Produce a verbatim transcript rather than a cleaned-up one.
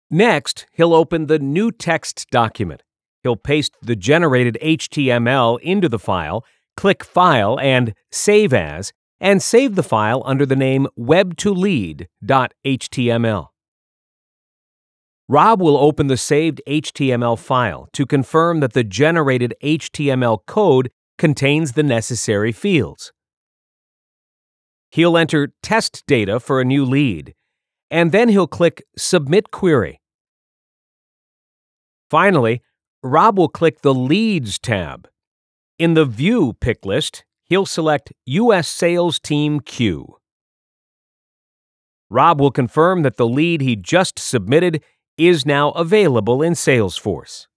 Next, he'll open the new text document. He'll paste the generated H T M L into the file, click File and Save As, and save the file under the name web to lead dot H T M L. Rob will open the saved H T M L file to confirm that the generated H T M L code contains the necessary fields. He'll enter test data for a new lead, and then he'll click Submit Query. Finally, Rob will click the Leads tab. In the View pick list, he'll select U S Sales Team Q. Rob will confirm that the lead he just submitted is now available in Salesforce.